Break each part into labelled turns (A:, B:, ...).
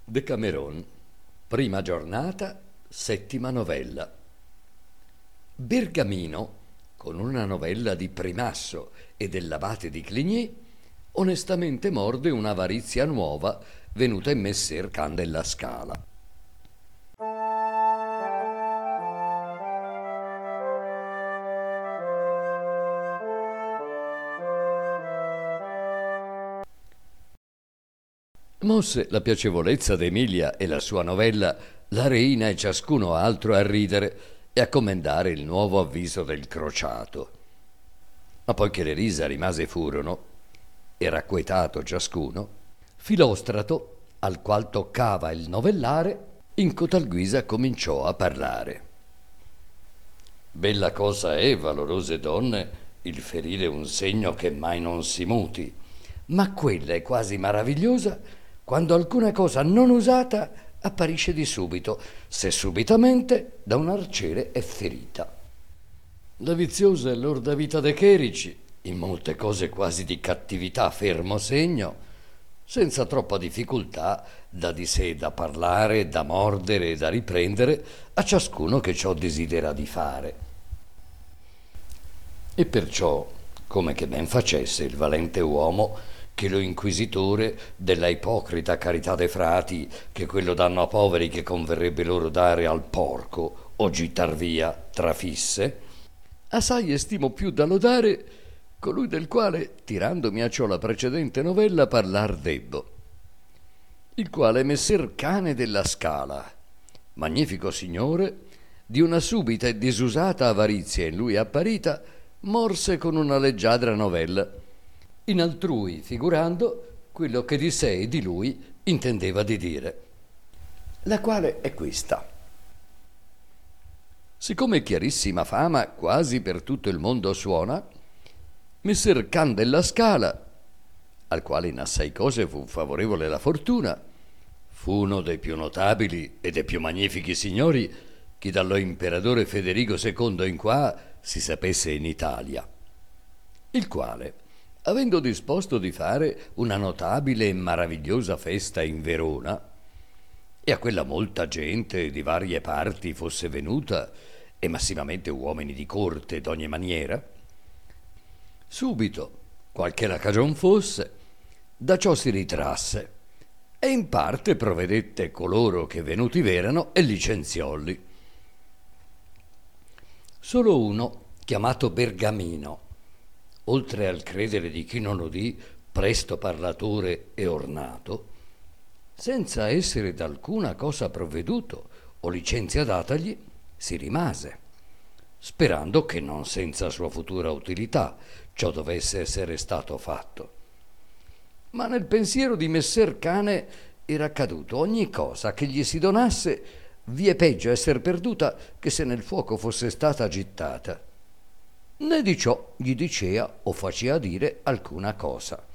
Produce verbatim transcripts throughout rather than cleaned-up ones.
A: Decameron, prima giornata, settima novella. Bergamino, con una novella di Primasso e dell'abate di Cligny, onestamente morde un'avarizia nuova venuta in messer Can della Scala. Mosse la piacevolezza d'Emilia e la sua novella la reina e ciascuno altro a ridere e a commendare il nuovo avviso del crociato. Ma poiché le risa rimase furono, e racquetato ciascuno, Filostrato, al qual toccava il novellare, in cotal guisa cominciò a parlare. Bella cosa è, valorose donne, il ferire un segno che mai non si muti, ma quella è quasi maravigliosa quando alcuna cosa non usata apparisce di subito, se subitamente da un arciere è ferita. La viziosa e lorda vita de Cherici, in molte cose quasi di cattività fermo segno, senza troppa difficoltà dà di sé da parlare, da mordere e da riprendere a ciascuno che ciò desidera di fare. E perciò, come che ben facesse il valente uomo, che lo inquisitore della ipocrita carità de frati, che quello danno a poveri che converrebbe loro dare al porco o gittar via, trafisse, assai estimo più da lodare colui del quale, tirandomi a ciò la precedente novella, parlar debbo, il quale è messer Cane della Scala, magnifico signore, di una subita e disusata avarizia in lui apparita, morse con una leggiadra novella, in altrui figurando quello che di sé e di lui intendeva di dire, la quale è questa. Siccome chiarissima fama quasi per tutto il mondo suona, messer Can della Scala, al quale in assai cose fu favorevole la fortuna, fu uno dei più notabili e dei più magnifici signori che dallo imperatore Federico secondo in qua si sapesse in Italia, il quale, avendo disposto di fare una notabile e maravigliosa festa in Verona, e a quella molta gente di varie parti fosse venuta, e massimamente uomini di corte d'ogni maniera, subito, qualche la cagion fosse, da ciò si ritrasse, e in parte provvedette coloro che venuti v'erano e licenziolli. Solo uno, chiamato Bergamino, oltre al credere di chi non udì, presto parlatore e ornato, senza essere d'alcuna cosa provveduto o licenzia datagli, si rimase, sperando che non senza sua futura utilità ciò dovesse essere stato fatto. Ma nel pensiero di messer Cane era accaduto ogni cosa che gli si donasse, vi è peggio esser perduta che se nel fuoco fosse stata gittata, né di ciò gli dicea o facea dire alcuna cosa.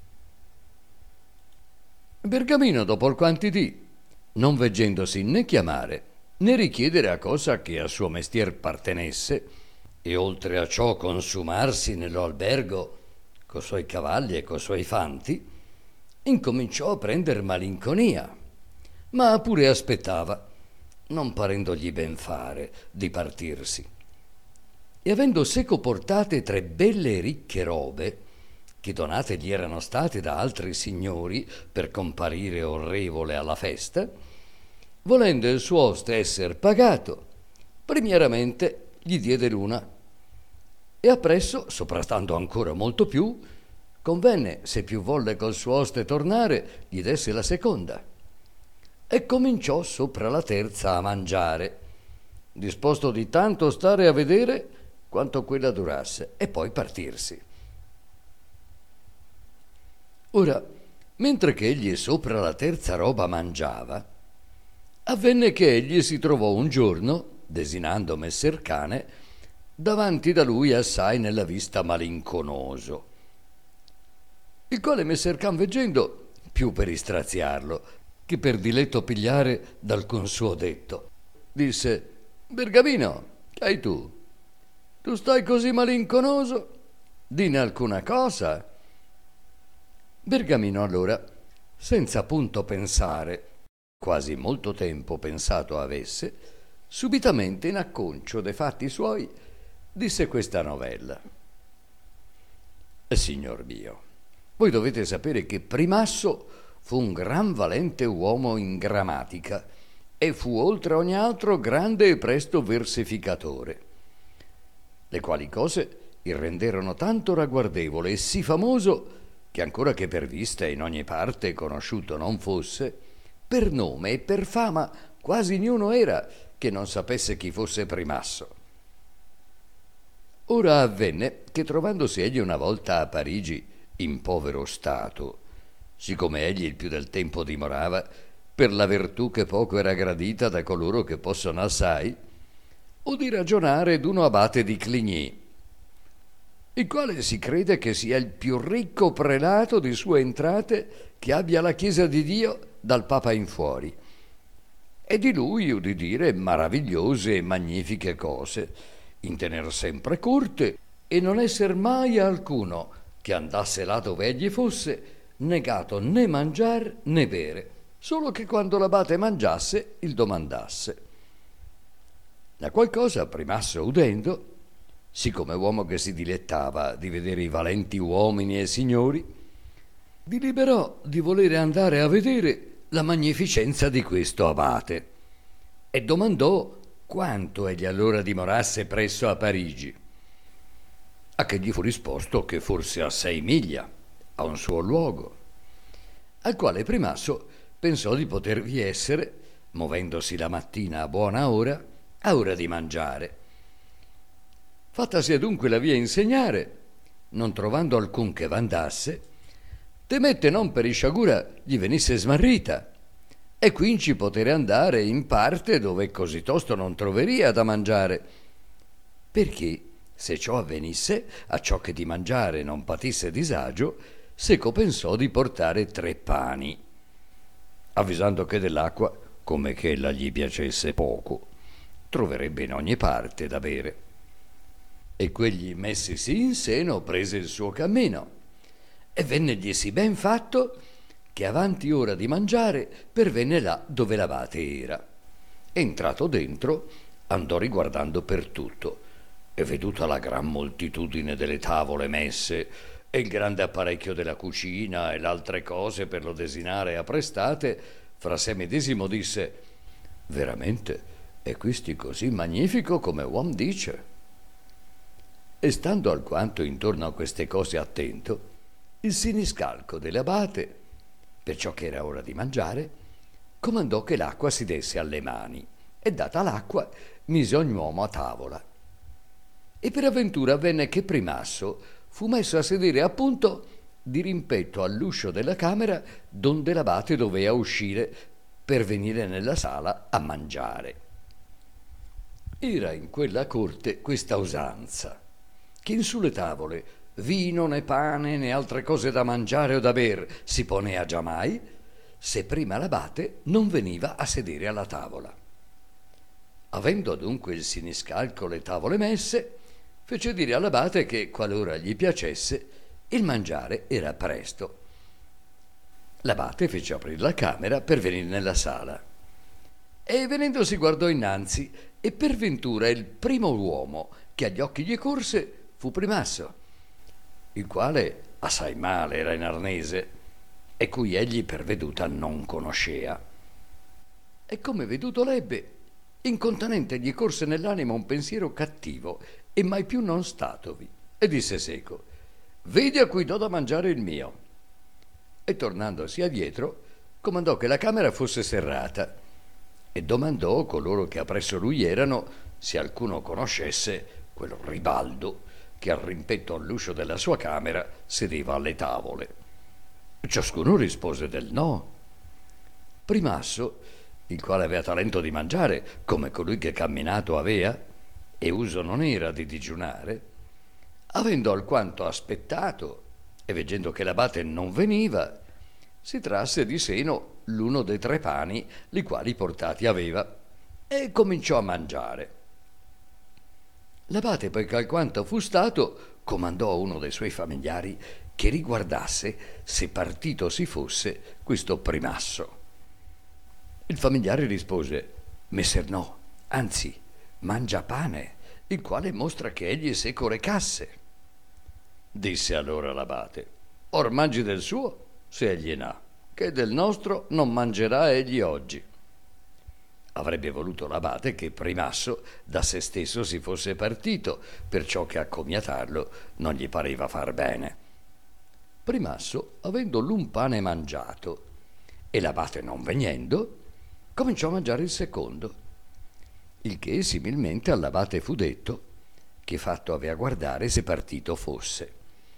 A: Bergamino, dopo alquanti dì, non veggendosi né chiamare né richiedere a cosa che a suo mestier partenesse, e oltre a ciò consumarsi nello albergo co suoi cavalli e co suoi fanti, incominciò a prender malinconia, ma pure aspettava, non parendogli ben fare di partirsi. E avendo seco portate tre belle e ricche robe, che donate gli erano state da altri signori per comparire orrevole alla festa, volendo il suo oste esser pagato, primieramente gli diede l'una, e appresso, soprastando ancora molto più, convenne, se più volle col suo oste tornare, gli desse la seconda, e cominciò sopra la terza a mangiare, disposto di tanto stare a vedere quanto quella durasse, e poi partirsi. Ora, mentre che egli sopra la terza roba mangiava, avvenne che egli si trovò un giorno, desinando messer Cane, davanti da lui assai nella vista malinconoso, il quale messer Can veggendo, più per istraziarlo che per diletto pigliare d'alcun suo detto, disse: Bergamino, che hai tu? Tu stai così malinconoso? Dine alcuna cosa. Bergamino allora, senza punto pensare, quasi molto tempo pensato avesse, subitamente in acconcio de fatti suoi disse questa novella. Signor mio, voi dovete sapere che Primasso fu un gran valente uomo in grammatica e fu oltre ogni altro grande e presto versificatore, le quali cose il renderono tanto ragguardevole e sì famoso che ancora che per vista in ogni parte conosciuto non fosse, per nome e per fama quasi niuno era che non sapesse chi fosse Primasso. Ora avvenne che trovandosi egli una volta a Parigi in povero stato, siccome egli il più del tempo dimorava, per la virtù che poco era gradita da coloro che possono assai, udì ragionare d'uno abate di Cligny, il quale si crede che sia il più ricco prelato di sue entrate che abbia la Chiesa di Dio dal Papa in fuori, e di lui udì dire maravigliose e magnifiche cose, in tener sempre corte e non esser mai alcuno che andasse là dove egli fosse negato né mangiar né bere, solo che quando l'abate mangiasse il domandasse. La qual cosa Primasso udendo, siccome uomo che si dilettava di vedere i valenti uomini e signori, deliberò di volere andare a vedere la magnificenza di questo abate e domandò quanto egli allora dimorasse presso a Parigi, a che gli fu risposto che forse a sei miglia, a un suo luogo, al quale Primasso pensò di potervi essere, movendosi la mattina a buona ora, a ora di mangiare. Fattasi adunque la via insegnare, non trovando alcun che vandasse, temette non per isciagura gli venisse smarrita, e quinci potere andare in parte dove così tosto non troveria da mangiare, perché se ciò avvenisse, a ciò che di mangiare non patisse disagio, seco pensò di portare tre pani, avvisando che dell'acqua, come che ella gli piacesse poco, troverebbe in ogni parte da bere. E quegli messisi in seno prese il suo cammino, e vennegli sì ben fatto che avanti ora di mangiare pervenne là dove l'abate era. Entrato dentro, andò riguardando per tutto, e veduta la gran moltitudine delle tavole messe e il grande apparecchio della cucina e l'altre cose per lo desinare apprestate, fra sé medesimo disse: veramente è quisti così magnifico come uom dice. E stando alquanto intorno a queste cose attento, il siniscalco dell'abate, perciò che era ora di mangiare, comandò che l'acqua si desse alle mani, e data l'acqua mise ogni uomo a tavola. E per avventura avvenne che Primasso fu messo a sedere appunto di rimpetto all'uscio della camera donde l'abate dovea uscire per venire nella sala a mangiare. Era in quella corte questa usanza, che in sulle tavole vino né pane né altre cose da mangiare o da ber si ponea giammai, se prima l'abate non veniva a sedere alla tavola. Avendo adunque il siniscalco le tavole messe, fece dire all'abate che, qualora gli piacesse, il mangiare era presto. L'abate fece aprire la camera per venire nella sala, e venendo si guardò innanzi, e per ventura il primo uomo che agli occhi gli corse fu Primasso, il quale assai male era in arnese, e cui egli per veduta non conoscea. E come veduto l'ebbe, incontanente gli corse nell'anima un pensiero cattivo e mai più non statovi, e disse seco: vedi a cui do da mangiare il mio. E tornandosi adietro comandò che la camera fosse serrata, e domandò coloro che appresso lui erano se alcuno conoscesse quel Ribaldo che al rimpetto all'uscio della sua camera sedeva alle tavole. Ciascuno rispose del no. Primasso, il quale aveva talento di mangiare come colui che camminato avea e uso non era di digiunare, avendo alquanto aspettato e veggendo che l'abate non veniva, si trasse di seno l'uno dei tre pani li quali portati aveva e cominciò a mangiare. L'abate, poiché alquanto fu stato, comandò a uno dei suoi familiari che riguardasse se partito si fosse questo Primasso. Il famigliare rispose: messer no, anzi, mangia pane, il quale mostra che egli seco recasse. Disse allora l'abate: or mangi del suo, se egli n'ha, che del nostro non mangerà egli oggi. Avrebbe voluto l'abate che Primasso da se stesso si fosse partito, perciò che accomiatarlo non gli pareva far bene. Primasso, avendo l'un pane mangiato e l'abate non venendo, cominciò a mangiare il secondo, il che similmente all'abate fu detto, che fatto avea guardare se partito fosse.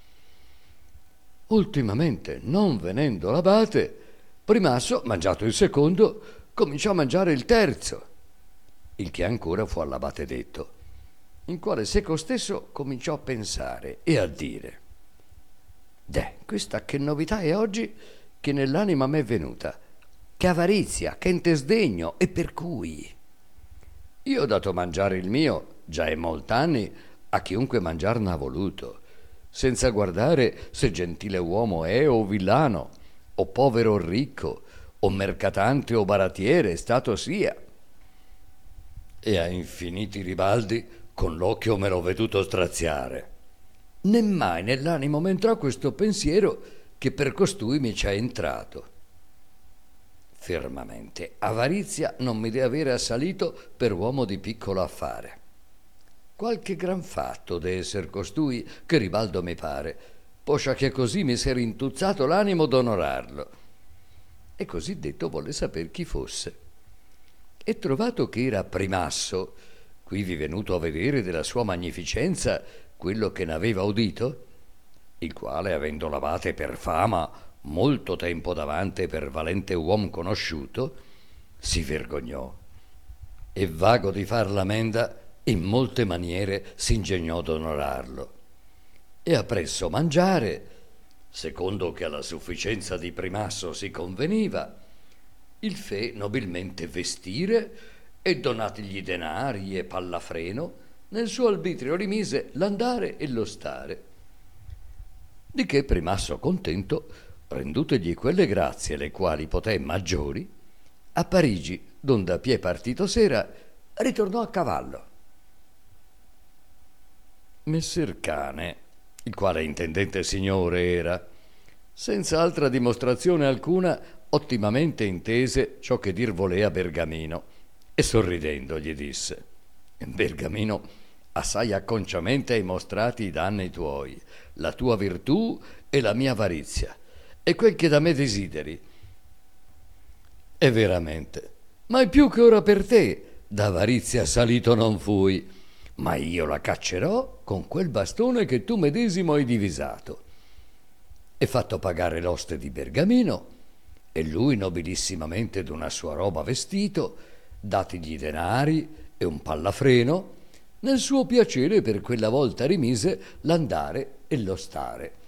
A: Ultimamente, non venendo l'abate, Primasso, mangiato il secondo, cominciò a mangiare il terzo, il che ancora fu all'abate detto, in quale seco stesso cominciò a pensare e a dire: deh, questa che novità è oggi che nell'anima m'è venuta, che avarizia, che ente sdegno, e per cui io ho dato mangiare il mio già è molt'anni a chiunque mangiar n'ha voluto, senza guardare se gentile uomo è o villano, o povero o ricco, o mercatante o baratiere stato sia. E a infiniti ribaldi con l'occhio me l'ho veduto straziare. Né mai nell'animo m'entrò questo pensiero che per costui mi c'è entrato. Fermamente, avarizia non mi deve avere assalito per uomo di piccolo affare. Qualche gran fatto deve esser costui che ribaldo mi pare, poscia che così mi s'era intuzzato l'animo d'onorarlo. E così detto volle saper chi fosse. E trovato che era Primasso, quivi venuto a vedere della sua magnificenza quello che n'aveva udito, il quale, avendo l'abate per fama molto tempo davante per valente uom conosciuto, si vergognò e, vago di far l'amenda, in molte maniere s'ingegnò d'onorarlo, e appresso mangiare, secondo che alla sufficienza di Primasso si conveniva, il fe nobilmente vestire e donatigli denari e pallafreno, nel suo arbitrio rimise l'andare e lo stare. Di che Primasso contento, rendutegli quelle grazie le quali poté maggiori, a Parigi, donde a pie partito s'era, ritornò a cavallo. Messer Cane, il quale intendente signore era, senza altra dimostrazione alcuna, ottimamente intese ciò che dir volea Bergamino, e sorridendo gli disse: Bergamino, assai acconciamente hai mostrati i danni tuoi, la tua virtù e la mia avarizia, e quel che da me desideri. E veramente, mai più che ora per te d'avarizia salito non fui, ma io la caccerò con quel bastone che tu medesimo hai divisato. E fatto pagare l'oste di Bergamino, e lui nobilissimamente d'una sua roba vestito, datigli denari e un pallafreno, nel suo piacere per quella volta rimise l'andare e lo stare.